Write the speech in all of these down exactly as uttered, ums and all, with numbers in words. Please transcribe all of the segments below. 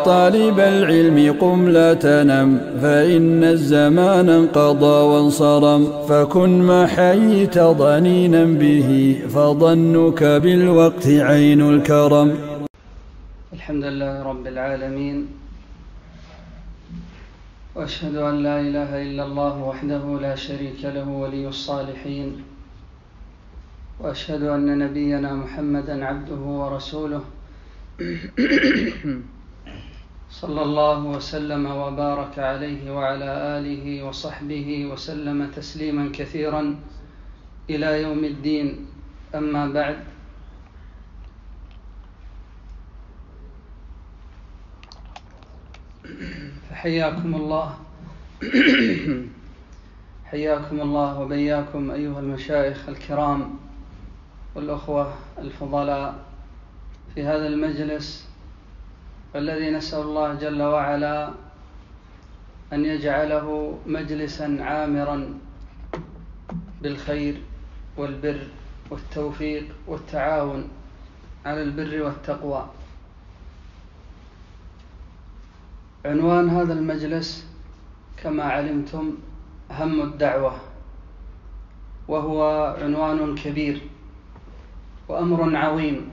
طالب العلم قم لا تنم، فإن الزمان انقضى وانصرم، فكن ما حييت ضنينا به، فظنك بالوقت عين الكرم. الحمد لله رب العالمين، وأشهد أن لا إله إلا الله وحده لا شريك له ولي الصالحين، وأشهد أن نبينا محمدا عبده ورسوله صلى الله وسلم وبارك عليه وعلى آله وصحبه وسلم تسليما كثيرا إلى يوم الدين. أما بعد، فحياكم الله حياكم الله وبياكم أيها المشايخ الكرام والأخوة الفضلاء في هذا المجلس الذي نسأل الله جل وعلا أن يجعله مجلسا عامرا بالخير والبر والتوفيق والتعاون على البر والتقوى. عنوان هذا المجلس كما علمتم هم الدعوة، وهو عنوان كبير وأمر عظيم،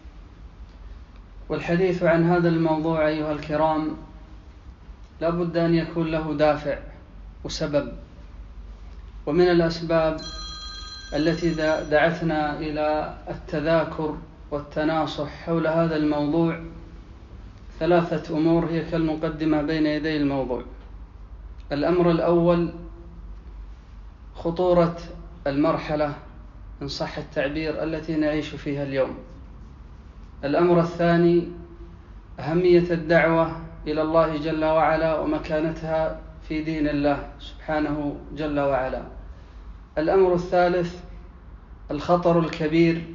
والحديث عن هذا الموضوع أيها الكرام لا بد أن يكون له دافع وسبب. ومن الأسباب التي دعتنا إلى التذاكر والتناصح حول هذا الموضوع ثلاثة أمور هي كالمقدمة بين يدي الموضوع. الأمر الأول خطورة المرحلة إن صح التعبير التي نعيش فيها اليوم. الأمر الثاني أهمية الدعوة إلى الله جل وعلا ومكانتها في دين الله سبحانه جل وعلا. الأمر الثالث الخطر الكبير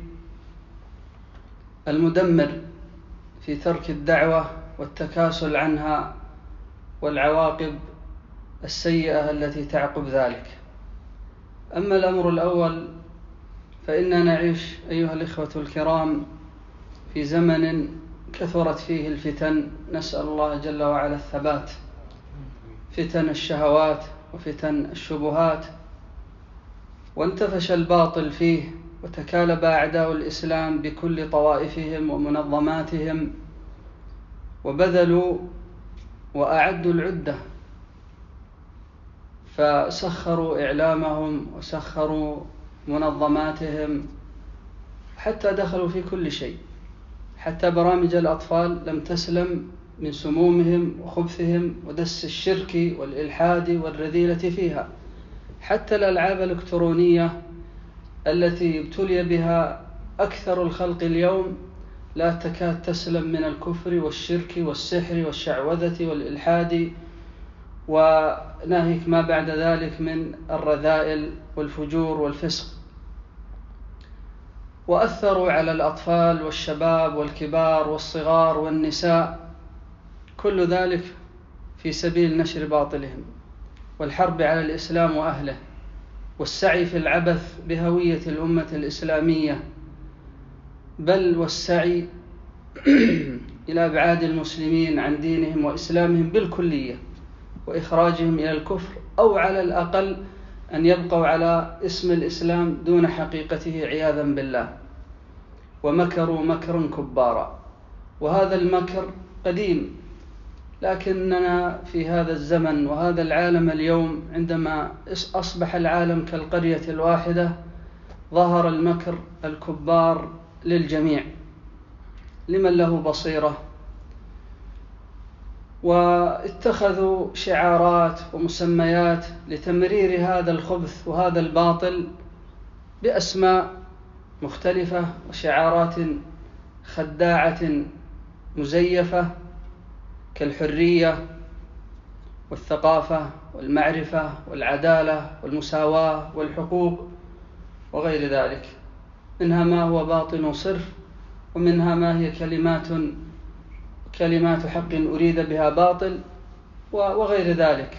المدمر في ترك الدعوة والتكاسل عنها والعواقب السيئة التي تعقب ذلك. أما الأمر الأول فإننا نعيش أيها الإخوة الكرام في زمن كثرت فيه الفتن، نسأل الله جل وعلا الثبات، فتن الشهوات وفتن الشبهات، وانتفش الباطل فيه، وتكالب أعداء الإسلام بكل طوائفهم ومنظماتهم، وبذلوا وأعدوا العدة، فسخروا إعلامهم وسخروا منظماتهم حتى دخلوا في كل شيء. حتى برامج الأطفال لم تسلم من سمومهم وخبثهم ودس الشرك والإلحاد والرذيلة فيها. حتى الألعاب الإلكترونية التي ابتلي بها أكثر الخلق اليوم لا تكاد تسلم من الكفر والشرك والسحر والشعوذة والإلحاد وناهيك ما بعد ذلك من الرذائل والفجور والفسق. وأثروا على الأطفال والشباب والكبار والصغار والنساء، كل ذلك في سبيل نشر باطلهم والحرب على الإسلام وأهله والسعي في العبث بهوية الأمة الإسلامية، بل والسعي إلى إبعاد المسلمين عن دينهم وإسلامهم بالكلية وإخراجهم إلى الكفر، أو على الأقل أن يبقوا على اسم الإسلام دون حقيقته عياذا بالله. ومكروا مكرا كبارا، وهذا المكر قديم، لكننا في هذا الزمن وهذا العالم اليوم عندما أصبح العالم كالقرية الواحدة ظهر المكر الكبار للجميع لمن له بصيرة، واتخذوا شعارات ومسميات لتمرير هذا الخبث وهذا الباطل بأسماء مختلفة وشعارات خداعة مزيفة كالحرية والثقافة والمعرفة والعدالة والمساواة والحقوق وغير ذلك. منها ما هو باطل صرف، ومنها ما هي كلمات كلمات حق أريد بها باطل وغير ذلك.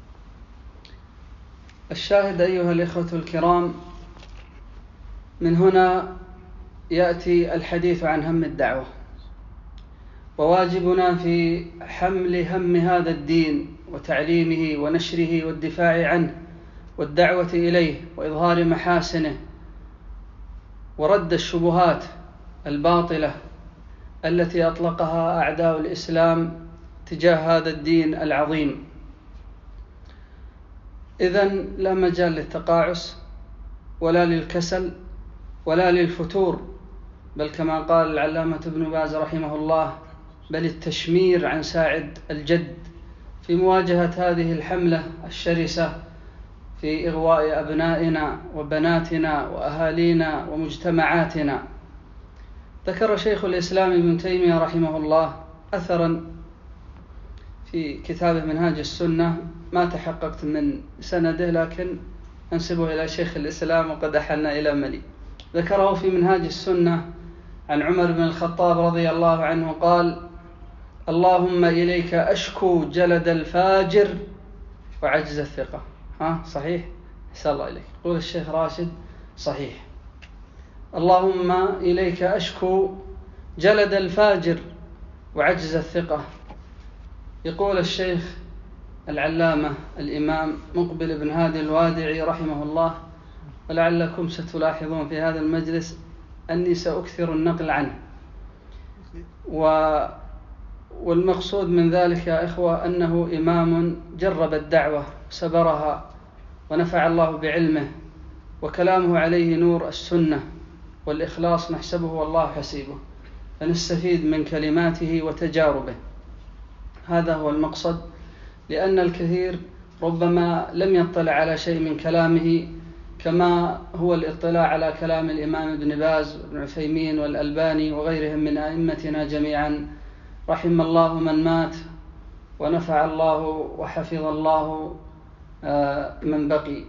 الشاهد أيها الإخوة الكرام، من هنا يأتي الحديث عن هم الدعوة، وواجبنا في حمل هم هذا الدين وتعليمه ونشره والدفاع عنه والدعوة إليه وإظهار محاسنه ورد الشبهات الباطلة التي أطلقها أعداء الإسلام تجاه هذا الدين العظيم. إذن لا مجال للتقاعس ولا للكسل ولا للفتور، بل كما قال العلامة ابن باز رحمه الله: بل التشمير عن ساعد الجد في مواجهة هذه الحملة الشرسة في إغواء أبنائنا وبناتنا وأهالينا ومجتمعاتنا. ذكر شيخ الإسلام ابن تيمية رحمه الله أثرا في كتابه منهاج السنة، ما تحققت من سنده لكن أنسبه إلى شيخ الإسلام وقد أحلنا إلى ملي. ذكره في منهاج السنة عن عمر بن الخطاب رضي الله عنه قال: اللهم إليك أشكو جلد الفاجر وعجز الثقة. ها صحيح؟ أحسن الله إليك. يقول الشيخ راشد: صحيح. اللهم إليك أشكو جلد الفاجر وعجز الثقة. يقول الشيخ العلامة الإمام مقبل بن هادي الوادعي رحمه الله، ولعلكم ستلاحظون في هذا المجلس أني سأكثر النقل عنه، و والمقصود من ذلك يا إخوة أنه إمام جرب الدعوة سبرها ونفع الله بعلمه، وكلامه عليه نور السنة والإخلاص نحسبه والله حسيبه، فنستفيد من كلماته وتجاربه. هذا هو المقصد، لأن الكثير ربما لم يطلع على شيء من كلامه كما هو الاطلاع على كلام الإمام ابن باز وابن عثيمين والألباني وغيرهم من أئمتنا جميعا، رحم الله من مات ونفع الله وحفظ الله من بقي.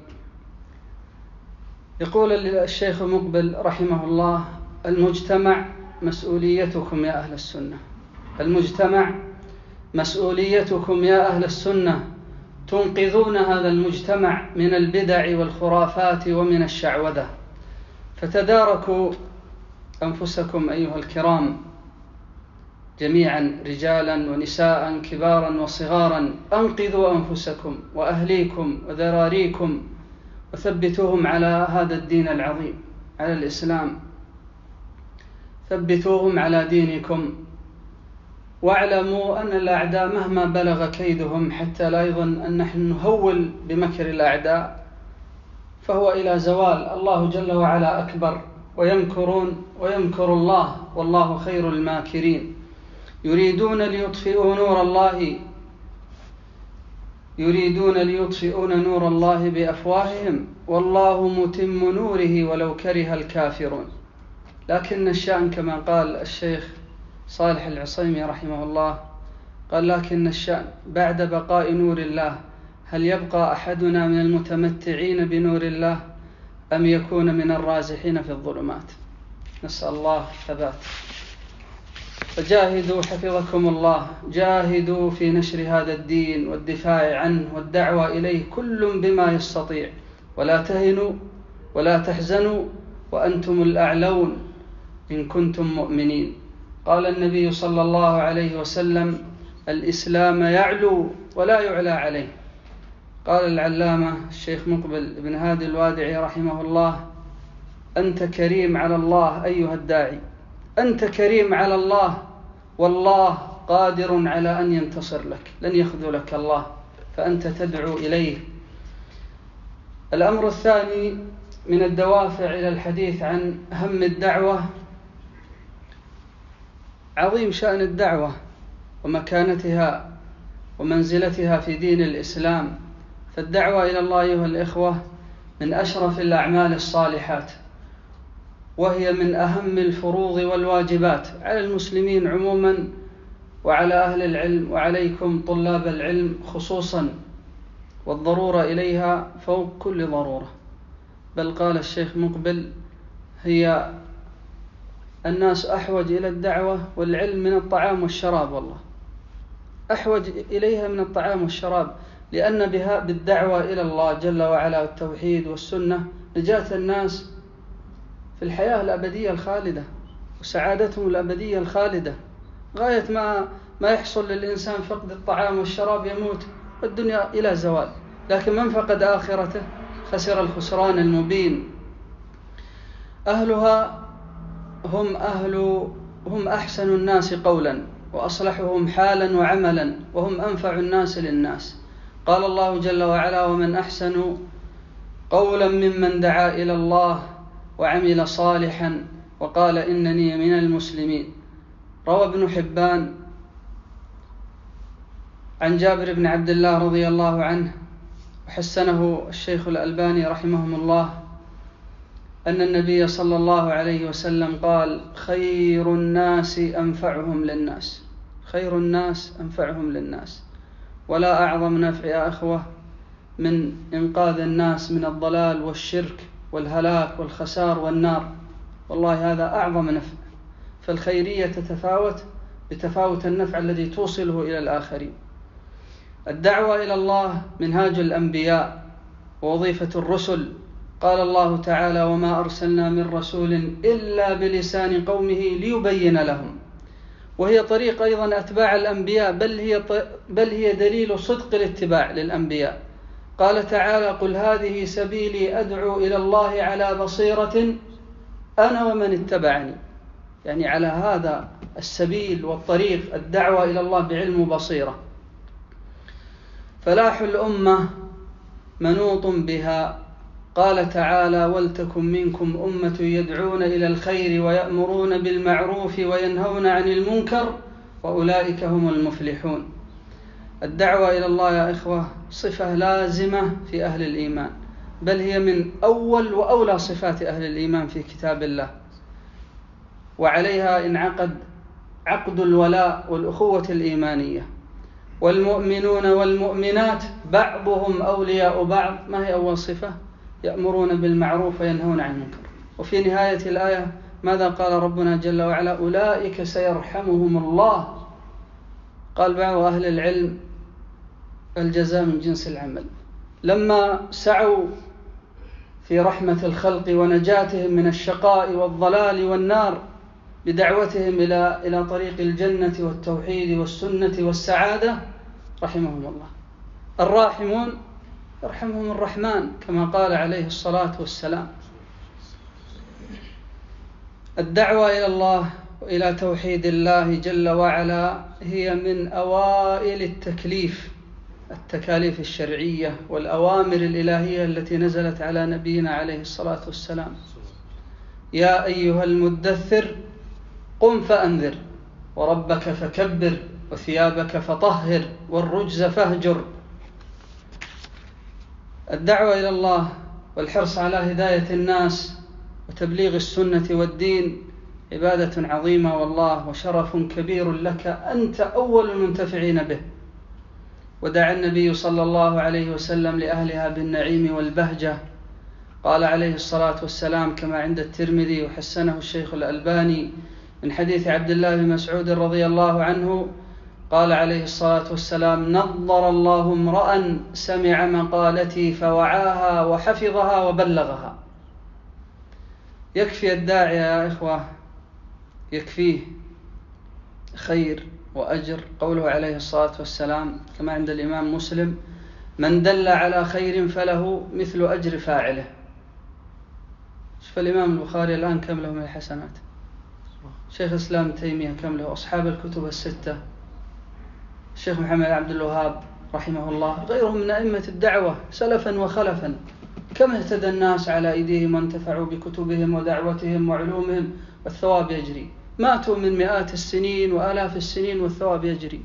يقول الشيخ مقبل رحمه الله: المجتمع مسؤوليتكم يا أهل السنة، المجتمع مسؤوليتكم يا أهل السنة، تنقذون هذا المجتمع من البدع والخرافات ومن الشعوذة، فتداركوا أنفسكم أيها الكرام جميعا، رجالا ونساء كبارا وصغارا، أنقذوا أنفسكم وأهليكم وذراريكم وثبتوهم على هذا الدين العظيم، على الإسلام، ثبتوهم على دينكم. واعلموا أن الأعداء مهما بلغ كيدهم، حتى لا يظن أن نحن نهول بمكر الأعداء، فهو إلى زوال. الله جل وعلا أكبر، ويمكرون ويمكر الله والله خير الماكرين. يريدون ليطفئوا نور الله يريدون ليطفئون نور الله بأفواههم والله متم نوره ولو كره الكافرون. لكن الشأن كما قال الشيخ صالح العصيمي رحمه الله، قال: لكن الشأن بعد بقاء نور الله هل يبقى أحدنا من المتمتعين بنور الله أم يكون من الرازحين في الظلمات؟ نسأل الله الثبات. فجاهدوا حفظكم الله، جاهدوا في نشر هذا الدين والدفاع عنه والدعوة إليه كل بما يستطيع، ولا تهنوا ولا تحزنوا وأنتم الأعلون إن كنتم مؤمنين. قال النبي صلى الله عليه وسلم: الإسلام يعلو ولا يعلى عليه. قال العلامة الشيخ مقبل بن هادي الوادعي رحمه الله: أنت كريم على الله أيها الداعي، أنت كريم على الله، والله قادر على أن ينتصر لك، لن يخذلك الله، فأنت تدعو إليه. الأمر الثاني من الدوافع إلى الحديث عن هم الدعوة، عظيم شأن الدعوة ومكانتها ومنزلتها في دين الإسلام. فالدعوة إلى الله أيها الإخوة من أشرف الأعمال الصالحات، وهي من أهم الفروض والواجبات على المسلمين عموما وعلى أهل العلم، وعليكم طلاب العلم خصوصا، والضرورة إليها فوق كل ضرورة. بل قال الشيخ مقبل: هي الناس أحوج إلى الدعوة والعلم من الطعام والشراب، والله أحوج إليها من الطعام والشراب، لأن بها بالدعوة إلى الله جل وعلا والتوحيد والسنة نجاة الناس في الحياة الأبدية الخالدة وسعادتهم الأبدية الخالدة. غاية ما ما يحصل للإنسان فقد الطعام والشراب يموت والدنيا إلى زوال، لكن من فقد آخرته خسر الخسران المبين. أهلها هم أهل هم أحسن الناس قولا وأصلحهم حالا وعملا وهم أنفع الناس للناس. قال الله جل وعلا: ومن أحسن قولا ممن دعا إلى الله وعمل صالحا وقال إنني من المسلمين. روى ابن حبان عن جابر بن عبد الله رضي الله عنه وحسنه الشيخ الألباني رحمهم الله أن النبي صلى الله عليه وسلم قال: خير الناس أنفعهم للناس. خير الناس أنفعهم للناس. ولا أعظم نفع يا أخوة من إنقاذ الناس من الضلال والشرك والهلاك والخسار والنار، والله هذا أعظم نفع. فالخيرية تتفاوت بتفاوت النفع الذي توصله إلى الآخرين. الدعوة إلى الله منهاج الأنبياء ووظيفة الرسل. قال الله تعالى: وما أرسلنا من رسول إلا بلسان قومه ليبين لهم. وهي طريق أيضا أتباع الأنبياء، بل هي, بل هي دليل صدق الاتباع للأنبياء. قال تعالى: قل هذه سبيلي أدعو إلى الله على بصيرة أنا ومن اتبعني. يعني على هذا السبيل والطريق الدعوة إلى الله بعلم وبصيرة. فلاح الأمة منوط بها. قال تعالى: ولتكن منكم أمة يدعون إلى الخير ويأمرون بالمعروف وينهون عن المنكر وأولئك هم المفلحون. الدعوة إلى الله يا إخوة صفة لازمة في أهل الإيمان، بل هي من أول وأولى صفات أهل الإيمان في كتاب الله، وعليها انعقد عقد الولاء والأخوة الإيمانية. والمؤمنون والمؤمنات بعضهم أولياء بعض. ما هي أول صفة؟ يأمرون بالمعروف وينهون عن المنكر. وفي نهاية الآية ماذا قال ربنا جل وعلا؟ أولئك سيرحمهم الله. قال بعض أهل العلم: الجزاء من جنس العمل. لما سعوا في رحمة الخلق ونجاتهم من الشقاء والضلال والنار بدعوتهم إلى إلى طريق الجنة والتوحيد والسنة والسعادة، رحمهم الله. الراحمون يرحمهم الرحمن كما قال عليه الصلاة والسلام. الدعوة إلى الله وإلى توحيد الله جل وعلا هي من أوائل التكليف التكاليف الشرعية والأوامر الإلهية التي نزلت على نبينا عليه الصلاة والسلام. يا أيها المدثر قم فأنذر وربك فكبر وثيابك فطهر والرجز فاهجر. الدعوة إلى الله والحرص على هداية الناس وتبليغ السنة والدين عبادة عظيمة والله وشرف كبير لك، أنت أول المنتفعين به. ودعا النبي صلى الله عليه وسلم لأهلها بالنعيم والبهجة. قال عليه الصلاة والسلام كما عند الترمذي وحسنه الشيخ الألباني من حديث عبد الله بن مسعود رضي الله عنه، قال عليه الصلاة والسلام: نضر الله امرأ سمع مقالتي فوعاها وحفظها وبلغها. يكفي الداعي يا إخوة، يكفيه خير وأجر قوله عليه الصلاة والسلام كما عند الإمام مسلم: من دل على خير فله مثل أجر فاعله. شوف الإمام البخاري الآن كم له من الحسنات، شيخ الإسلام تيمية كم له، أصحاب الكتب الستة، الشيخ محمد عبد الوهاب رحمه الله، غيرهم من أئمة الدعوة سلفا وخلفا. كم اهتدى الناس على أيديهم وانتفعوا بكتبهم ودعوتهم وعلومهم والثواب يجري. ماتوا من مئات السنين وآلاف السنين والثواب يجري.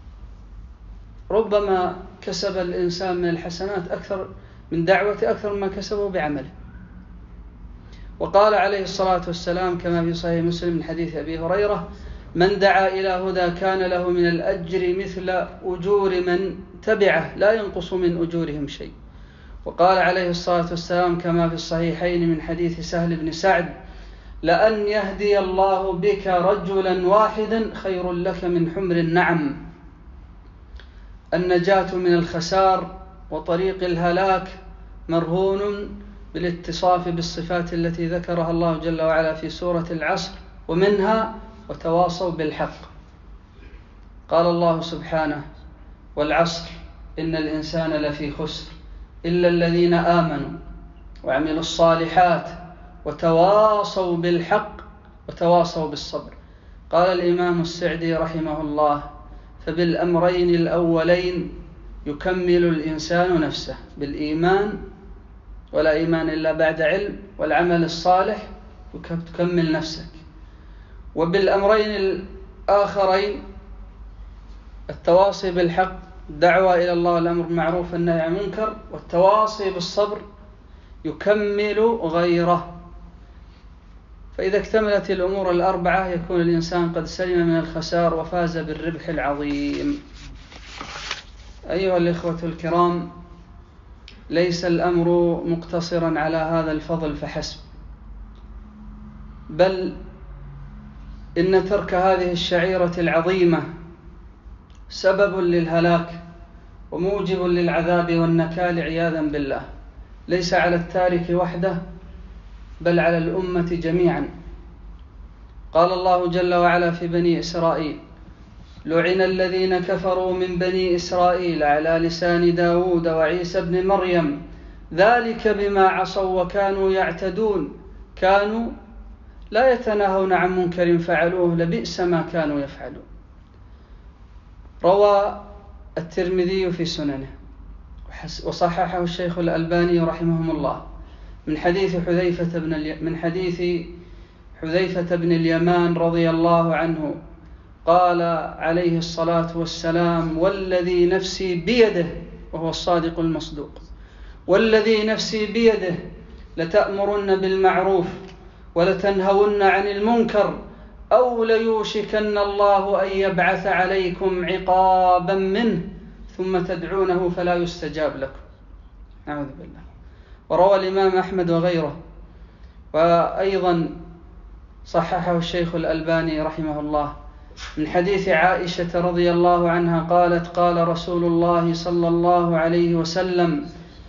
ربما كسب الإنسان من الحسنات أكثر من دعوته أكثر مما كسبه بعمله. وقال عليه الصلاة والسلام كما في صحيح مسلم من حديث أبي هريرة: من دعا إلى هدى كان له من الأجر مثل أجور من تبعه لا ينقص من أجورهم شيء. وقال عليه الصلاة والسلام كما في الصحيحين من حديث سهل بن سعد: لأن يهدي الله بك رجلا واحدا خير لك من حمر النعم. النجاة من الخسار وطريق الهلاك مرهون بالاتصاف بالصفات التي ذكرها الله جل وعلا في سورة العصر، ومنها: وتواصوا بالحق. قال الله سبحانه: والعصر إن الإنسان لفي خسر إلا الذين آمنوا وعملوا الصالحات وتواصوا بالحق وتواصوا بالصبر. قال الإمام السعدي رحمه الله: فبالأمرين الأولين يكمل الإنسان نفسه، بالإيمان ولا إيمان إلا بعد علم، والعمل الصالح تكمل نفسك. وبالأمرين الآخرين التواصي بالحق، الدعوة إلى الله، الأمر بالمعروف والنهي عن المنكر، والتواصي بالصبر يكمل غيره. فإذا اكتملت الأمور الأربعة يكون الإنسان قد سلم من الخسار وفاز بالربح العظيم. أيها الإخوة الكرام، ليس الأمر مقتصرا على هذا الفضل فحسب، بل إن ترك هذه الشعيرة العظيمة سبب للهلاك وموجب للعذاب والنكال عياذا بالله، ليس على التارك وحده بل على الأمة جميعا. قال الله جل وعلا في بني إسرائيل: لعن الذين كفروا من بني إسرائيل على لسان داود وعيسى بن مريم ذلك بما عصوا وكانوا يعتدون كانوا لا يتناهون عن منكر فعلوه لبئس ما كانوا يفعلون. روى الترمذي في سننه وصححه الشيخ الألباني رحمهم الله من حديث حذيفة بن من حديث حذيفة بن اليمان رضي الله عنه قال عليه الصلاة والسلام: والذي نفسي بيده، وهو الصادق المصدوق، والذي نفسي بيده لتأمرن بالمعروف ولتنهون عن المنكر أو ليوشكن الله أن يبعث عليكم عقابا منه ثم تدعونه فلا يستجاب لكم. أعوذ بالله. وروى الإمام أحمد وغيره، وأيضا صححه الشيخ الألباني رحمه الله من حديث عائشة رضي الله عنها قالت: قال رسول الله صلى الله عليه وسلم: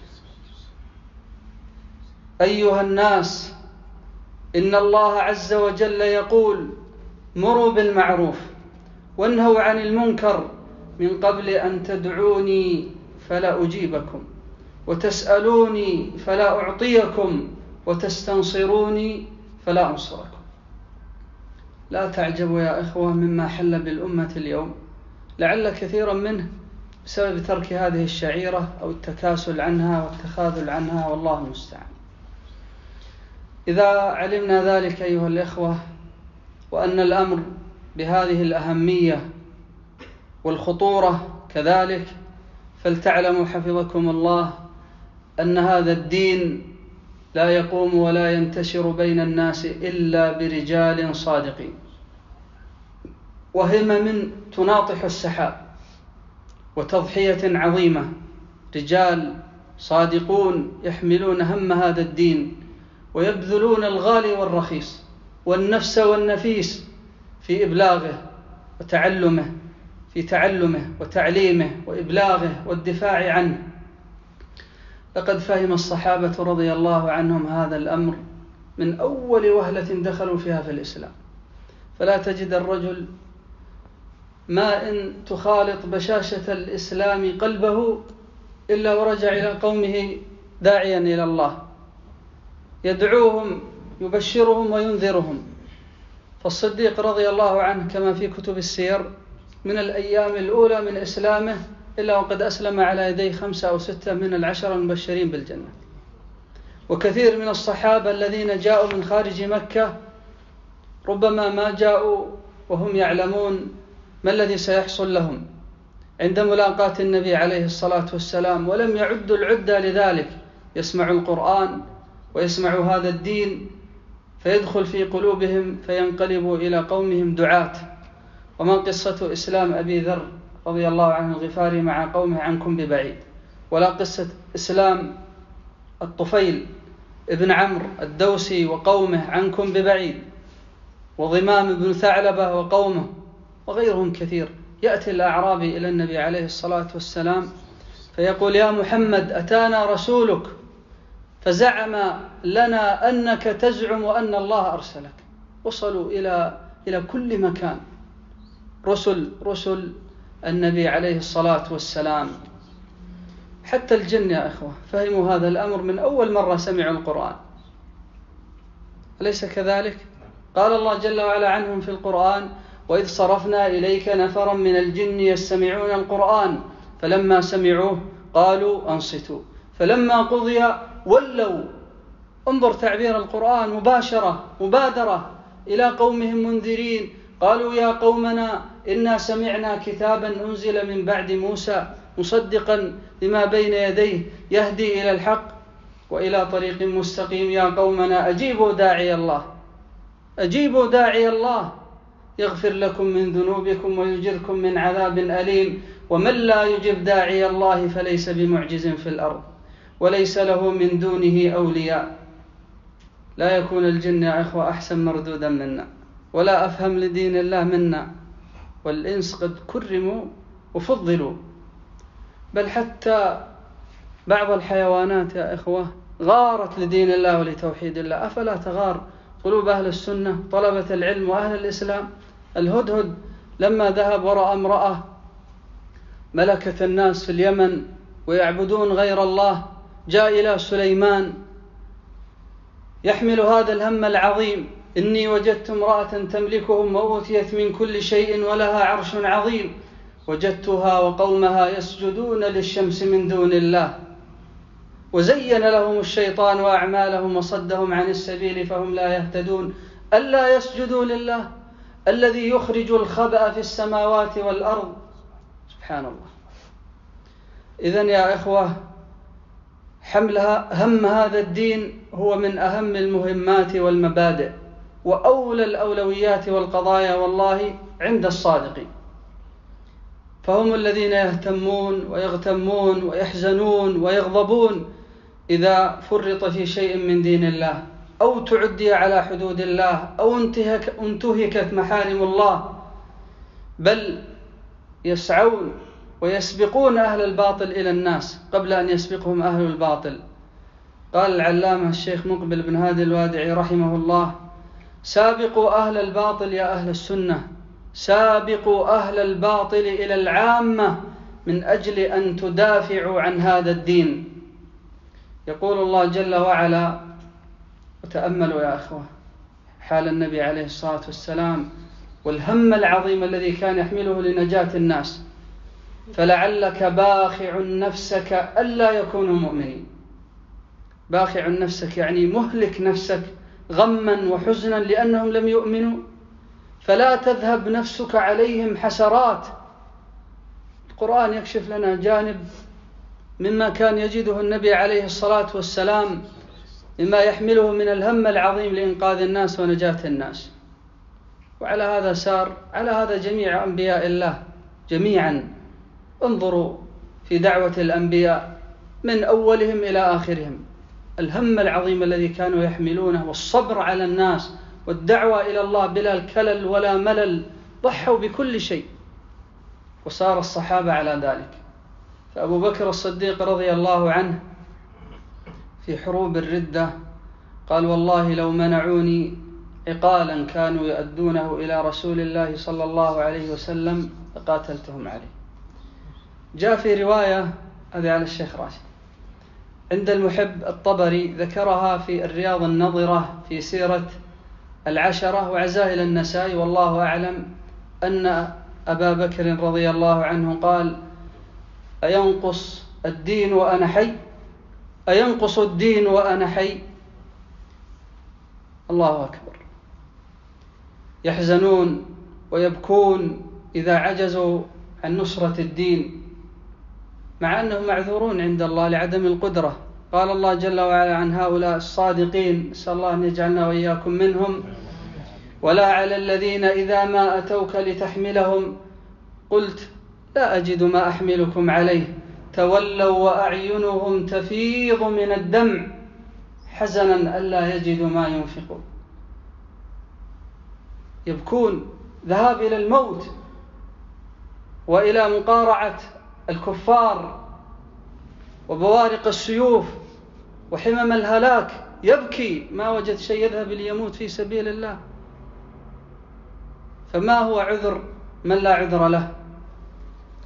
أيها الناس، إن الله عز وجل يقول: مروا بالمعروف وانهوا عن المنكر من قبل أن تدعوني فلا أجيبكم، وتسألوني فلا أعطيكم، وتستنصروني فلا أنصركم. لا تعجبوا يا إخوة مما حل بالأمة اليوم، لعل كثيرا منه بسبب ترك هذه الشعيرة أو التكاسل عنها والتخاذل عنها، والله المستعان. إذا علمنا ذلك أيها الإخوة، وأن الأمر بهذه الأهمية والخطورة كذلك، فلتعلموا حفظكم الله أن هذا الدين لا يقوم ولا ينتشر بين الناس إلا برجال صادقين وهمم تناطح السحاب وتضحية عظيمة، رجال صادقون يحملون هم هذا الدين ويبذلون الغالي والرخيص والنفس والنفيس في إبلاغه وتعلمه في تعلمه وتعليمه وإبلاغه والدفاع عنه. لقد فهم الصحابة رضي الله عنهم هذا الأمر من أول وهلة دخلوا فيها في الإسلام، فلا تجد الرجل ما إن تخالط بشاشة الإسلام قلبه إلا ورجع إلى قومه داعيا إلى الله، يدعوهم يبشرهم وينذرهم. فالصديق رضي الله عنه كما في كتب السير من الأيام الأولى من إسلامه إلا وقد أسلم على يدي خمسة أو ستة من العشر المبشرين بالجنة. وكثير من الصحابة الذين جاءوا من خارج مكة ربما ما جاءوا وهم يعلمون ما الذي سيحصل لهم عند ملاقاة النبي عليه الصلاة والسلام، ولم يعدوا العدة لذلك. يسمعوا القرآن ويسمعوا هذا الدين فيدخل في قلوبهم فينقلبوا إلى قومهم دعاة. وما قصة إسلام أبي ذر رضي الله عنه الغفاري مع قومه عنكم ببعيد، ولا قصة إسلام الطفيل ابن عمرو الدوسي وقومه عنكم ببعيد، وضمام بن ثعلبة وقومه وغيرهم كثير. يأتي الأعرابي إلى النبي عليه الصلاة والسلام فيقول: يا محمد، أتانا رسولك فزعم لنا أنك تزعم أن الله أرسلك. وصلوا إلى إلى كل مكان، رسل رسل النبي عليه الصلاة والسلام. حتى الجن يا إخوة فهموا هذا الأمر من أول مرة سمعوا القرآن، أليس كذلك؟ قال الله جل وعلا عنهم في القرآن: وإذ صرفنا إليك نفرا من الجن يستمعون القرآن فلما سمعوه قالوا أنصتوا فلما قضي ولوا. انظر تعبير القرآن مباشرة مبادرة إلى قومهم منذرين، قالوا يا قومنا إنا سمعنا كتابا أنزل من بعد موسى مصدقا لما بين يديه يهدي إلى الحق وإلى طريق مستقيم يا قومنا أجيبوا داعي الله أجيبوا داعي الله يغفر لكم من ذنوبكم ويجركم من عذاب أليم ومن لا يجب داعي الله فليس بمعجز في الأرض وليس له من دونه أولياء. لا يكون الجن يا إخوة أحسن مردودا منا ولا أفهم لدين الله منا، والإنس قد كرموا وفضلوا، بل حتى بعض الحيوانات يا إخوة غارت لدين الله ولتوحيد الله. أفلا تغار قلوب أهل السنة طلبة العلم وأهل الإسلام؟ الهدهد لما ذهب ورأى امرأة ملكة الناس في اليمن ويعبدون غير الله، جاء إلى سليمان يحمل هذا الهم العظيم: إني وجدت امرأة تملكهم وأوتيت من كل شيء ولها عرش عظيم وجدتها وقومها يسجدون للشمس من دون الله وزين لهم الشيطان وأعمالهم وصدهم عن السبيل فهم لا يهتدون ألا يسجدوا لله الذي يخرج الخبأ في السماوات والأرض. سبحان الله. إذن يا إخوة حملها هم هذا الدين هو من أهم المهمات والمبادئ وأولى الأولويات والقضايا والله عند الصادقين، فهم الذين يهتمون ويغتمون ويحزنون ويغضبون إذا فرط في شيء من دين الله أو تعدي على حدود الله أو انتهك انتهكت محارم الله، بل يسعون ويسبقون أهل الباطل إلى الناس قبل أن يسبقهم أهل الباطل. قال العلامة الشيخ مقبل بن هادي الوادعي رحمه الله: سابقوا أهل الباطل يا أهل السنة، سابقوا أهل الباطل إلى العامة من أجل أن تدافعوا عن هذا الدين. يقول الله جل وعلا، وتأملوا يا أخوة حال النبي عليه الصلاة والسلام والهم العظيم الذي كان يحمله لنجاة الناس: فلعلك باخع نفسك ألا يكونوا مؤمنين. باخع نفسك يعني مهلك نفسك غما وحزنا لأنهم لم يؤمنوا، فلا تذهب نفسك عليهم حسرات. القرآن يكشف لنا جانب مما كان يجده النبي عليه الصلاة والسلام مما يحمله من الهم العظيم لإنقاذ الناس ونجاة الناس، وعلى هذا سار على هذا جميع أنبياء الله جميعا. انظروا في دعوة الأنبياء من أولهم إلى آخرهم، الهم العظيم الذي كانوا يحملونه والصبر على الناس والدعوة إلى الله بلا الكلل ولا ملل، ضحوا بكل شيء، وصار الصحابة على ذلك. فأبو بكر الصديق رضي الله عنه في حروب الردة قال: والله لو منعوني عقالا كانوا يؤدونه إلى رسول الله صلى الله عليه وسلم لقاتلتهم عليه. جاء في رواية، هذه على الشيخ راشد، عند المحب الطبري ذكرها في الرياض النظرة في سيرة العشرة وعزائل النسائي والله أعلم، أن أبا بكر رضي الله عنه قال: أينقص الدين وأنا حي؟ أينقص الدين وأنا حي؟ الله أكبر. يحزنون ويبكون إذا عجزوا عن نصرة الدين، مع أنهم معذورون عند الله لعدم القدرة. قال الله جل وعلا عن هؤلاء الصادقين، نسأل الله أن يجعلنا وإياكم منهم: ولا على الذين إذا ما أتوك لتحملهم قلت لا أجد ما أحملكم عليه تولوا وأعينهم تفيض من الدمع حزنا ألا يجدوا ما ينفقون. يبكون ذهاب إلى الموت وإلى مقارعة الكفار وبوارق السيوف وحمم الهلاك، يبكي ما وجد شيء يذهب ليموت في سبيل الله. فما هو عذر من لا عذر له؟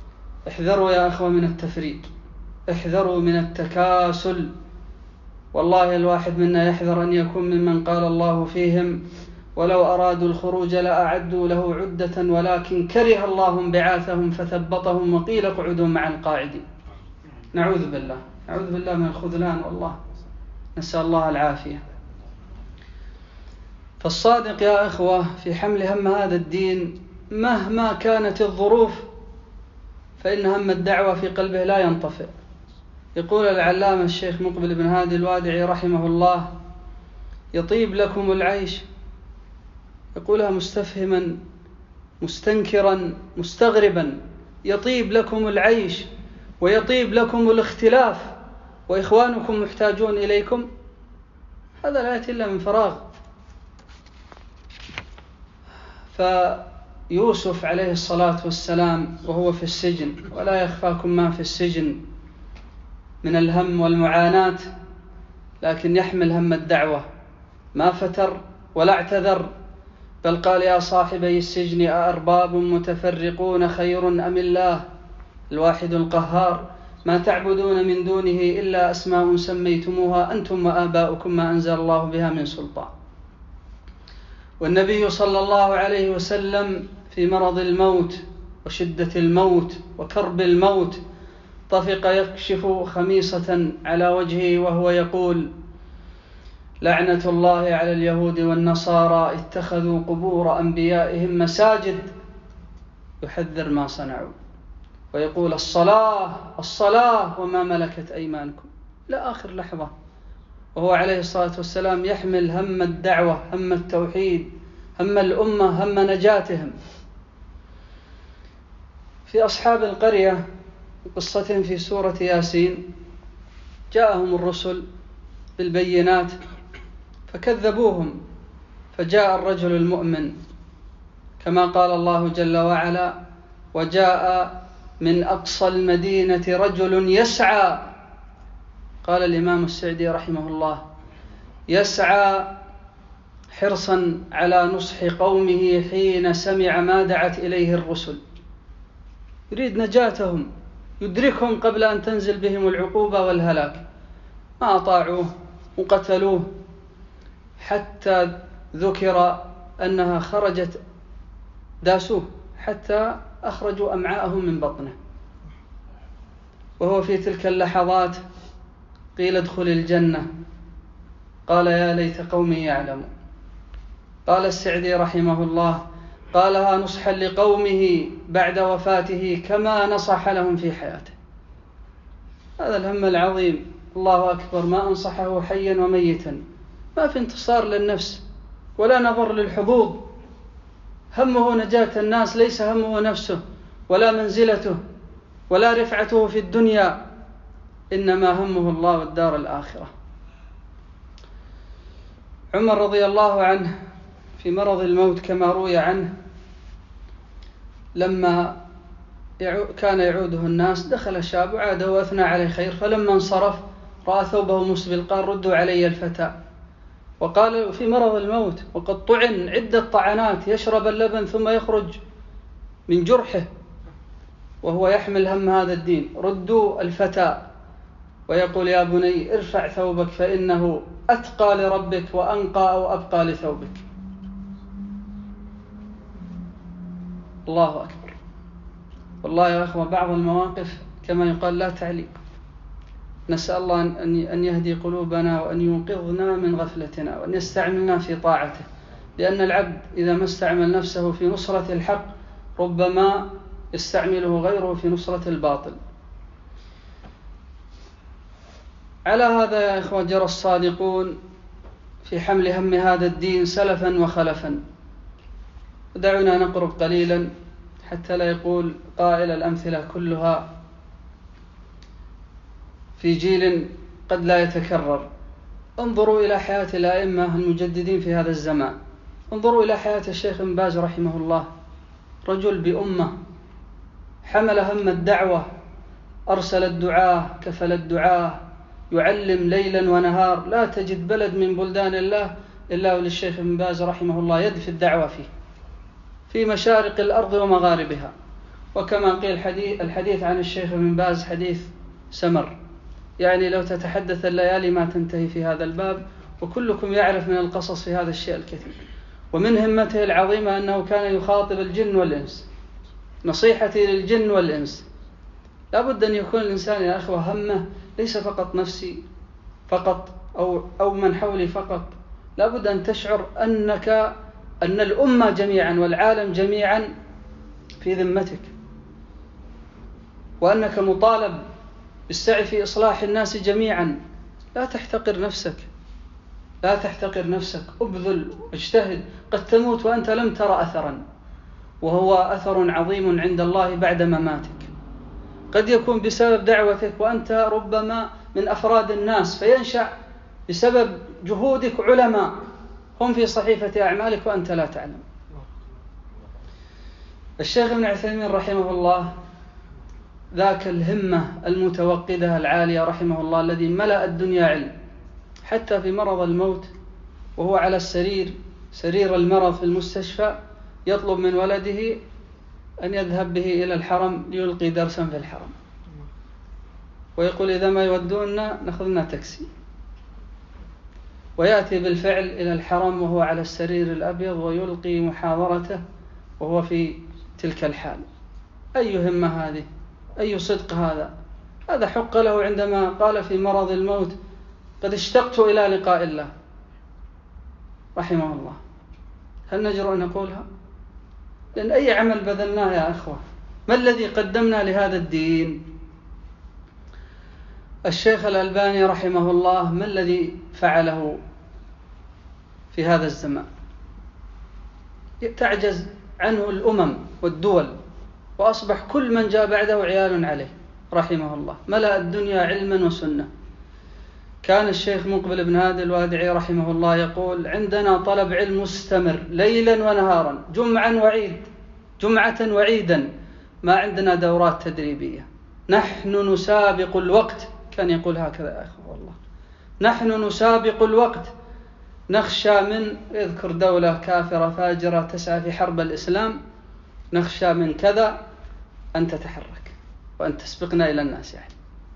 احذروا يا أخوة من التفريط، احذروا من التكاسل. والله الواحد منا يحذر أن يكون ممن قال الله فيهم ولو أرادوا الخروج لأعدوا له عدة ولكن كره الله انبعاثهم فثبطهم وقيل اقعدوا مع القاعدين. نعوذ بالله، نعوذ بالله من الخذلان، والله نسأل الله العافية. فالصادق يا أخوة في حمل هم هذا الدين مهما كانت الظروف فإن هم الدعوة في قلبه لا ينطفئ. يقول العلامة الشيخ مقبل بن هادي الوادعي رحمه الله: يطيب لكم العيش، يقولها مستفهما مستنكرا مستغربا، يطيب لكم العيش ويطيب لكم الاختلاف وإخوانكم محتاجون إليكم. هذا لا يأتي إلا من فراغ. فيوسف عليه الصلاة والسلام وهو في السجن، ولا يخفاكم ما في السجن من الهم والمعاناة، لكن يحمل هم الدعوة، ما فتر ولا اعتذر، بل قال: يا صاحبي السجن أأرباب متفرقون خير أم الله الواحد القهار ما تعبدون من دونه إلا أسماء سميتموها أنتم وآباؤكم ما أنزل الله بها من سلطان. والنبي صلى الله عليه وسلم في مرض الموت وشدة الموت وكرب الموت طفق يكشف خميصة على وجهه وهو يقول: لعنة الله على اليهود والنصارى اتخذوا قبور أنبيائهم مساجد، يحذر ما صنعوا ويقول: الصلاة الصلاة وما ملكت أيمانكم، إلى آخر لحظة. وهو عليه الصلاة والسلام يحمل هم الدعوة، هم التوحيد، هم الأمة، هم نجاتهم. في أصحاب القرية قصتهم في سورة ياسين: جاءهم الرسل بالبينات فكذبوهم، فجاء الرجل المؤمن كما قال الله جل وعلا: وجاء من أقصى المدينة رجل يسعى. قال الإمام السعدي رحمه الله: يسعى حرصا على نصح قومه حين سمع ما دعت إليه الرسل، يريد نجاتهم، يدركهم قبل أن تنزل بهم العقوبة والهلاك. ما أطاعوه وقتلوه، حتى ذكر أنها خرجت، داسوه حتى أخرجوا أمعاءهم من بطنه. وهو في تلك اللحظات قيل: ادخل الجنة. قال: يا ليت قومي يعلمون. قال السعدي رحمه الله: قالها نصحا لقومه بعد وفاته كما نصح لهم في حياته. هذا الهم العظيم، الله أكبر، ما أنصحه حيا وميتا، ما في انتصار للنفس ولا نظر للحظوظ. همه نجاة الناس، ليس همه نفسه ولا منزلته ولا رفعته في الدنيا، إنما همه الله والدار الآخرة. عمر رضي الله عنه في مرض الموت كما روي عنه، لما كان يعوده الناس دخل شاب وعاده وأثنى عليه خير، فلما انصرف رأى ثوبه مسبل، قال: ردوا علي الفتى. وقال في مرض الموت وقد طعن عدة طعنات، يشرب اللبن ثم يخرج من جرحه وهو يحمل هم هذا الدين: ردوا الفتى. ويقول: يا بني ارفع ثوبك فإنه أتقى لربك وأنقى أو أبقى لثوبك. الله أكبر. والله يا أخوة بعض المواقف كما يقال لا تعليق. نسأل الله أن يهدي قلوبنا وأن ينقذنا من غفلتنا وأن يستعملنا في طاعته، لأن العبد إذا ما استعمل نفسه في نصرة الحق ربما يستعمله غيره في نصرة الباطل. على هذا يا إخوة جرى الصادقون في حمل هم هذا الدين سلفا وخلفا. دعونا نقرب قليلا حتى لا يقول قائل الأمثلة كلها في جيل قد لا يتكرر. انظروا إلى حياة الأئمة المجددين في هذا الزمان. انظروا إلى حياة الشيخ ابن باز رحمه الله، رجل بأمة، حمل هم الدعوة، أرسل الدعاة، كفل الدعاة، يعلم ليلا ونهار. لا تجد بلد من بلدان الله إلا وللشيخ ابن باز رحمه الله يد في الدعوة فيه، في مشارق الأرض ومغاربها. وكما قيل الحديث, الحديث عن الشيخ ابن باز حديث سمر، يعني لو تتحدث الليالي ما تنتهي في هذا الباب، وكلكم يعرف من القصص في هذا الشيء الكثير. ومن همته العظيمة أنه كان يخاطب الجن والإنس. نصيحتي للجن والإنس، لا بد أن يكون الإنسان يا أخوة همه ليس فقط نفسي فقط أو, أو من حولي فقط، لا بد أن تشعر أنك أن الأمة جميعا والعالم جميعا في ذمتك، وأنك مطالب بالسعي في إصلاح الناس جميعا. لا تحتقر نفسك، لا تحتقر نفسك، ابذل، اجتهد. قد تموت وأنت لم ترى أثرا، وهو أثر عظيم عند الله بعد مماتك. قد يكون بسبب دعوتك وأنت ربما من أفراد الناس، فينشأ بسبب جهودك علماء هم في صحيفة أعمالك وأنت لا تعلم. الشيخ ابن عثيمين رحمه الله ذاك الهمة المتوقدة العالية رحمه الله الذي ملأ الدنيا علم، حتى في مرض الموت وهو على السرير سرير المرض في المستشفى يطلب من ولده أن يذهب به إلى الحرم ليلقي درسا في الحرم، ويقول إذا ما يودوننا نأخذنا تاكسي، ويأتي بالفعل إلى الحرم وهو على السرير الأبيض ويلقي محاضرته وهو في تلك الحال. أي همة هذه، أي صدق هذا. هذا حق له عندما قال في مرض الموت قد اشتقت إلى لقاء الله رحمه الله. هل نجرؤ أن نقولها؟ لأن أي عمل بذلناه يا أخوة، ما الذي قدمنا لهذا الدين؟ الشيخ الألباني رحمه الله ما الذي فعله في هذا الزمان؟ تعجز عنه الأمم والدول، وأصبح كل من جاء بعده عيال عليه رحمه الله. ملأ الدنيا علما وسنة. كان الشيخ مقبل بن هادي الوادعي رحمه الله يقول عندنا طلب علم مستمر ليلا ونهارا، جمعا وعيد جمعة وعيدا، ما عندنا دورات تدريبية. نحن نسابق الوقت، كان يقول هكذا يا أخوة والله، نحن نسابق الوقت، نخشى من، يذكر دولة كافرة فاجرة تسعى في حرب الإسلام، نخشى من كذا أن تتحرك وأن تسبقنا إلى الناس. يعني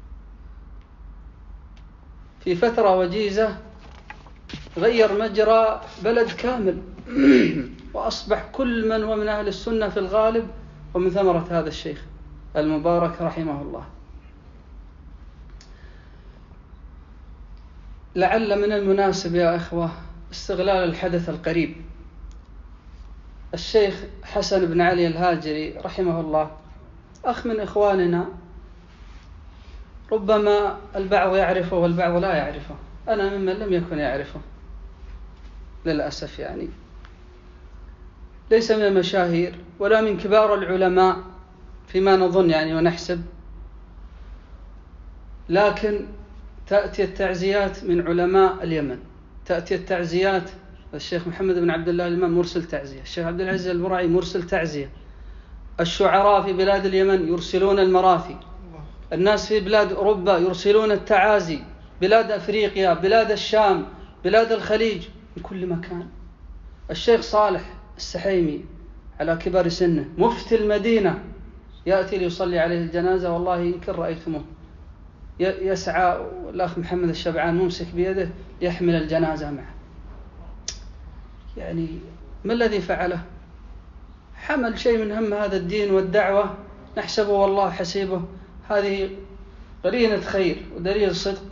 في فترة وجيزة غير مجرى بلد كامل وأصبح كل من هو من أهل السنة في الغالب ومن ثمرة هذا الشيخ المبارك رحمه الله. لعل من المناسب يا أخوة استغلال الحدث القريب. الشيخ حسن بن علي الهاجري رحمه الله أخ من إخواننا، ربما البعض يعرفه والبعض لا يعرفه، أنا ممن لم يكن يعرفه للأسف. يعني ليس من المشاهير ولا من كبار العلماء فيما نظن يعني ونحسب، لكن تأتي التعزيات من علماء اليمن، تأتي التعزيات، الشيخ محمد بن عبد الله الإمام مرسل تعزية، الشيخ عبد العزيز البرعي مرسل تعزية، الشعراء في بلاد اليمن يرسلون المراثي، الناس في بلاد أوروبا يرسلون التعازي، بلاد أفريقيا، بلاد الشام، بلاد الخليج، من كل مكان. الشيخ صالح السحيمي على كبر سنه مفتي المدينة يأتي ليصلي عليه الجنازة، والله يمكن رأيتموه يسعى الأخ محمد الشبعان ممسك بيده يحمل الجنازة معه. يعني ما الذي فعله؟ حمل شيء من هم هذا الدين والدعوة، نحسبه والله حسيبه، هذه قرينة خير ودليل صدق،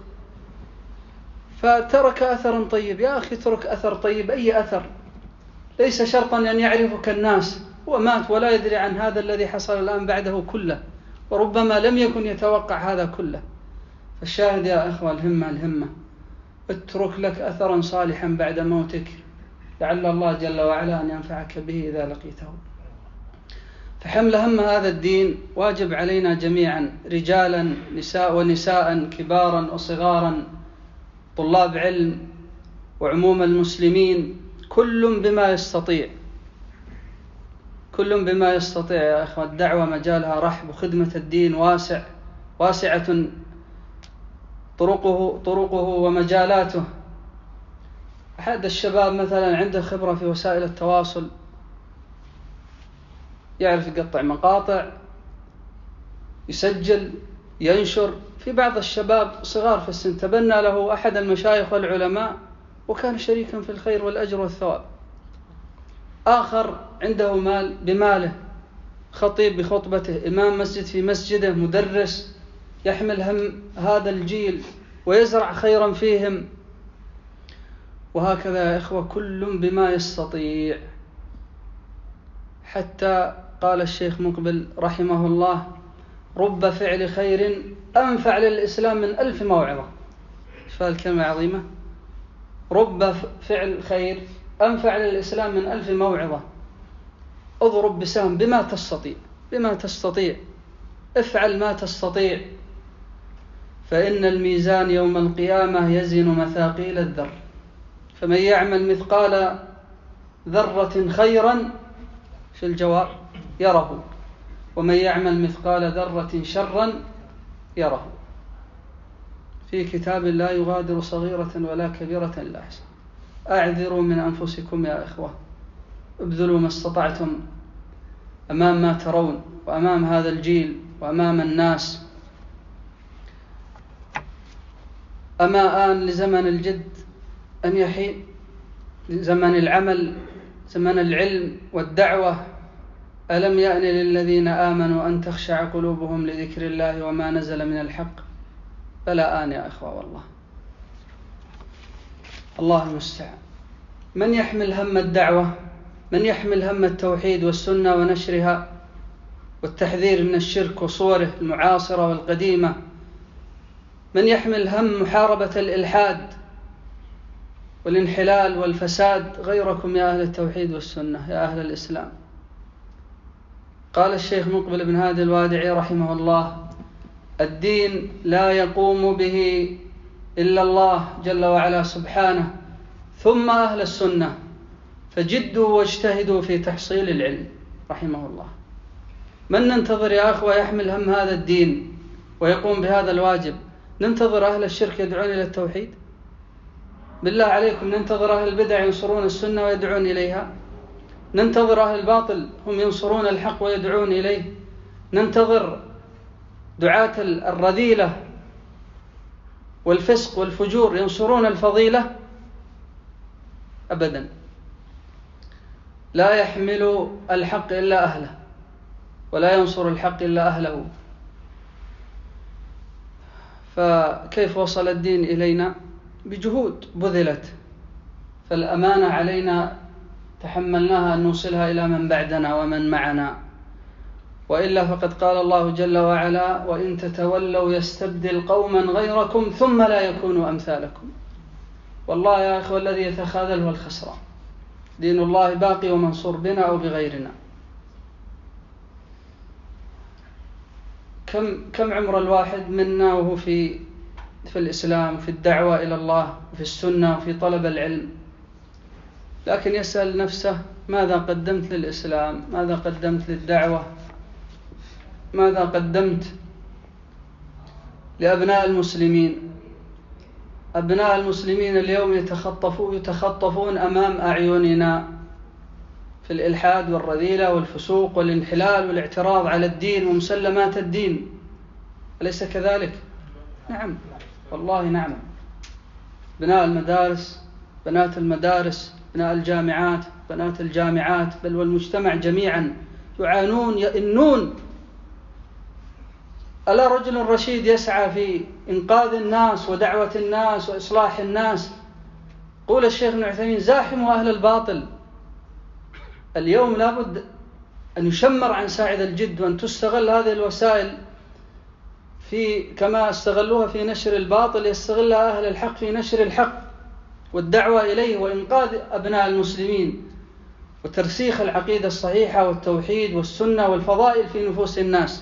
فترك أثرا طيب. يا أخي اترك أثر طيب، أي أثر، ليس شرطا أن يعرفك الناس. هو مات ولا يدري عن هذا الذي حصل الآن بعده كله، وربما لم يكن يتوقع هذا كله. فالشاهد يا أخوة الهمة الهمة، اترك لك أثرا صالحا بعد موتك، لعل الله جل وعلا أن ينفعك به إذا لقيته. فحمل هم هذا الدين واجب علينا جميعا، رجالا نساء ونساء، كبارا وصغارا، طلاب علم وعموم المسلمين، كل بما يستطيع، كل بما يستطيع يا أخوة. الدعوة مجالها رحب، وخدمة الدين واسع واسعة طرقه طرقه ومجالاته. أحد الشباب مثلا عنده خبرة في وسائل التواصل، يعرف يقطع مقاطع يسجل ينشر. في بعض الشباب صغار في السن تبنى له أحد المشايخ والعلماء وكان شريكا في الخير والأجر والثواب. آخر عنده مال بماله، خطيب بخطبته، إمام مسجد في مسجده، مدرس يحمل هم هذا الجيل ويزرع خيرا فيهم. وهكذا يا إخوة كل بما يستطيع. حتى قال الشيخ مقبل رحمه الله: رب فعل خير أنفع للإسلام من ألف موعظة. شوف الكلمة عظيمة، رب فعل خير أنفع للإسلام من ألف موعظة. اضرب بسهم بما تستطيع، بما تستطيع افعل ما تستطيع، فإن الميزان يوم القيامة يزن مثاقيل الذر، فمن يعمل مثقال ذرة خيرا في الجواب يره، ومن يعمل مثقال ذرة شرا يره. في كتاب لا يغادر صغيرة ولا كبيرة إلا أحصاها. أعذروا من أنفسكم يا إخوة، ابذلوا ما استطعتم أمام ما ترون وأمام هذا الجيل وأمام الناس. أما آن لزمن الجد أن يحين، زمن العمل، زمن العلم والدعوة. ألم يأن للذين آمنوا أن تخشع قلوبهم لذكر الله وما نزل من الحق؟ فلا آن يا إخوة والله. الله المستعان. من يحمل هم الدعوة، من يحمل هم التوحيد والسنة ونشرها والتحذير من الشرك وصوره المعاصرة والقديمة، من يحمل هم محاربة الإلحاد والانحلال والفساد غيركم يا أهل التوحيد والسنة، يا أهل الإسلام. قال الشيخ مقبل بن هادي الوادعي رحمه الله: الدين لا يقوم به إلا الله جل وعلا سبحانه، ثم أهل السنة، فجدوا واجتهدوا في تحصيل العلم. رحمه الله. من ننتظر يا أخوة يحمل هم هذا الدين ويقوم بهذا الواجب؟ ننتظر أهل الشرك يدعون إلى التوحيد؟ بالله عليكم ننتظر أهل البدع ينصرون السنة ويدعون إليها؟ ننتظر أهل الباطل هم ينصرون الحق ويدعون إليه؟ ننتظر دعاة الرذيلة والفسق والفجور ينصرون الفضيلة؟ أبدا. لا يحمل الحق إلا أهله، ولا ينصر الحق إلا أهله. فكيف وصل الدين إلينا؟ بجهود بذلت، فالأمانة علينا تحملناها أن نوصلها إلى من بعدنا ومن معنا، وإلا فقد قال الله جل وعلا: وإن تتولوا يستبدل قوما غيركم ثم لا يكونوا أمثالكم. والله يا أخوة الذي يتخاذل هو الخسران. دين الله باقي ومنصور بنا أو بغيرنا. كم كم عمر الواحد منا وهو في في الإسلام وفي الدعوة إلى الله وفي السنة وفي طلب العلم، لكن يسأل نفسه: ماذا قدمت للإسلام؟ ماذا قدمت للدعوة؟ ماذا قدمت لأبناء المسلمين؟ أبناء المسلمين اليوم يتخطفون يتخطفون أمام أعيننا في الإلحاد والرذيلة والفسوق والانحلال والاعتراض على الدين ومسلمات الدين، أليس كذلك؟ نعم والله نعم. بناء المدارس، بنات المدارس، بناء الجامعات، بنات الجامعات، بل والمجتمع جميعا يعانون يئنون. ألا رجل رشيد يسعى في إنقاذ الناس ودعوة الناس وإصلاح الناس؟ قول الشيخ ابن عثيمين: زاحموا أهل الباطل. اليوم لابد أن يشمر عن ساعد الجد، وأن تستغل هذه الوسائل في كما استغلوها في نشر الباطل، يستغلها أهل الحق في نشر الحق والدعوة إليه وإنقاذ أبناء المسلمين وترسيخ العقيدة الصحيحة والتوحيد والسنة والفضائل في نفوس الناس.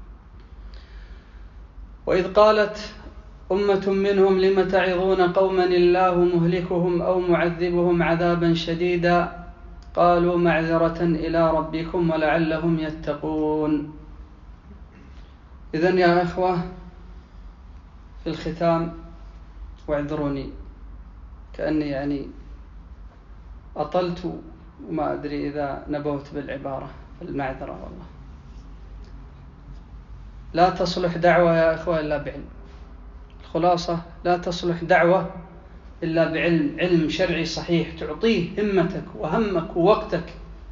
وإذ قالت أمة منهم لم تعظون قوما الله مهلكهم أو معذبهم عذابا شديدا قالوا معذرة إلى ربكم ولعلهم يتقون. إذن يا أخوة في الختام، واعذروني كأني يعني أطلت وما أدري إذا نبوت بالعبارة، المعذرة والله. لا تصلح دعوة يا إخوة إلا بعلم. الخلاصة لا تصلح دعوة إلا بعلم، علم شرعي صحيح تعطيه همتك وهمك ووقتك،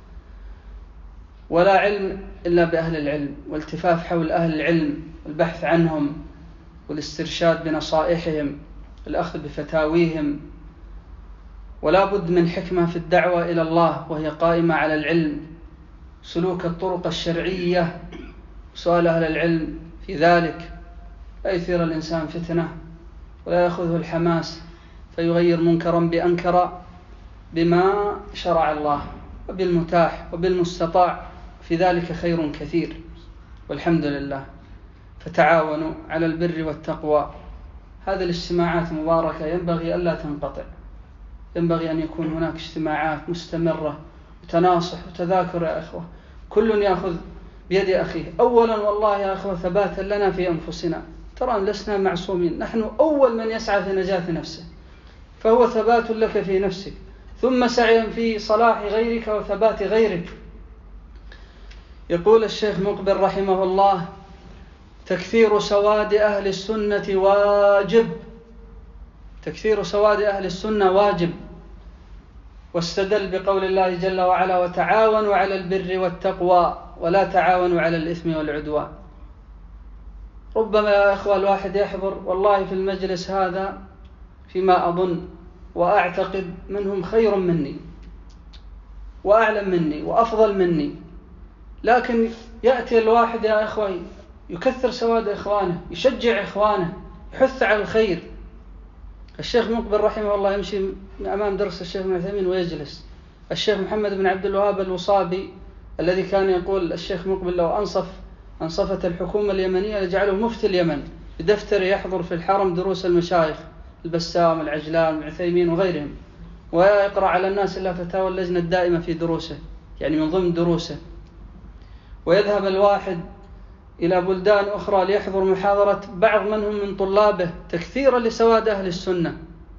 ولا علم إلا بأهل العلم، والتفاف حول أهل العلم والبحث عنهم والاسترشاد بنصائحهم، الأخذ بفتاويهم. ولا بد من حكمة في الدعوة إلى الله وهي قائمة على العلم، سلوك الطرق الشرعية، سؤال أهل العلم في ذلك، لا يثير الإنسان فتنة ولا يأخذه الحماس فيغير منكرا بأنكر بما شرع الله وبالمتاح وبالمستطاع، في ذلك خير كثير والحمد لله. فتعاونوا على البر والتقوى. هذه الاجتماعات المباركة ينبغي ألا تنقطع، ينبغي أن يكون هناك اجتماعات مستمرة وتناصح وتذاكر يا أخوة، كل يأخذ بيد أخيه. أولا والله يا أخوة ثباتا لنا في أنفسنا، ترى لسنا معصومين، نحن أول من يسعى في نجاة نفسه، فهو ثبات لك في نفسك، ثم سعي في صلاح غيرك وثبات غيرك. يقول الشيخ مقبل رحمه الله: تكثير سواد أهل السنة واجب، تكثير سواد أهل السنة واجب. واستدل بقول الله جل وعلا: وتعاونوا على البر والتقوى ولا تعاونوا على الإثم والعدوان. ربما يا إخوة الواحد يحضر والله في المجلس هذا فيما أظن وأعتقد منهم خير مني وأعلم مني وأفضل مني، لكن يأتي الواحد يا إخوة يكثر سواد إخوانه، يشجع إخوانه، يحث على الخير. الشيخ مقبل رحمه الله يمشي أمام درس الشيخ ابن عثيمين ويجلس. الشيخ محمد بن عبد الوهاب الوصابي الذي كان يقول الشيخ مقبل لو أنصف أنصفت الحكومة اليمنية لجعله مفتي اليمن، بدفتر يحضر في الحرم دروس المشايخ البسام العجلان والعثيمين وغيرهم، ويقرأ على الناس إلا فتاوى اللجنة الدائمة في دروسه، يعني من ضمن دروسه. ويذهب الواحد إلى بلدان أخرى ليحضر محاضرة بعض منهم من طلابه تكثيرا لسواد أهل السنة.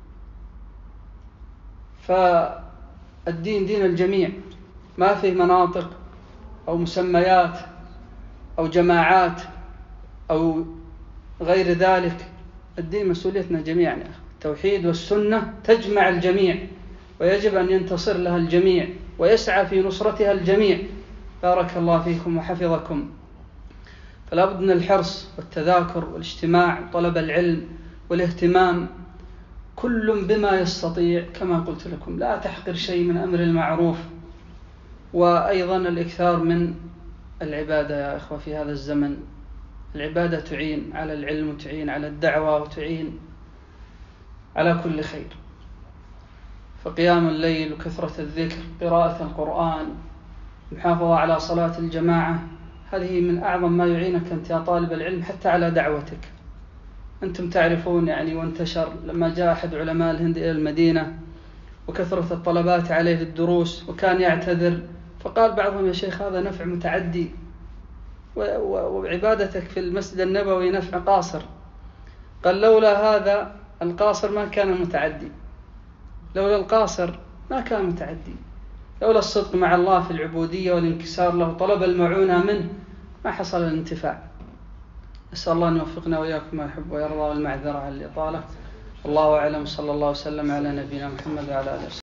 فالدين دين الجميع، ما فيه مناطق أو مسميات أو جماعات أو غير ذلك. الدين مسؤوليتنا جميعا، التوحيد والسنة تجمع الجميع، ويجب أن ينتصر لها الجميع ويسعى في نصرتها الجميع. بارك الله فيكم وحفظكم. فلا بد من الحرص والتذاكر والاجتماع وطلب العلم والاهتمام، كل بما يستطيع كما قلت لكم، لا تحقر شيء من أمر المعروف. وأيضا الإكثار من العبادة يا إخوة في هذا الزمن. العبادة تعين على العلم وتعين على الدعوة وتعين على كل خير. فقيام الليل وكثرة الذكر، قراءة القرآن، المحافظة على صلاة الجماعة، هذه من أعظم ما يعينك أنت يا طالب العلم حتى على دعوتك. أنتم تعرفون يعني، وانتشر لما جاء أحد علماء الهند إلى المدينة وكثرة الطلبات عليه للدروس وكان يعتذر، فقال بعضهم: يا شيخ هذا نفع متعدي، وعبادتك في المسجد النبوي نفع قاصر. قال: لولا هذا القاصر ما كان متعدي، لولا القاصر ما كان متعدي، لولا الصدق مع الله في العبودية والانكسار له طلب المعونة منه ما حصل الانتفاع. أسأل الله أن يوفقنا وإياكم ما يحب ويرضى، والمعذرة على الإطالة. الله أعلم، صلى الله وسلم على نبينا محمد وعلى آله وسلم.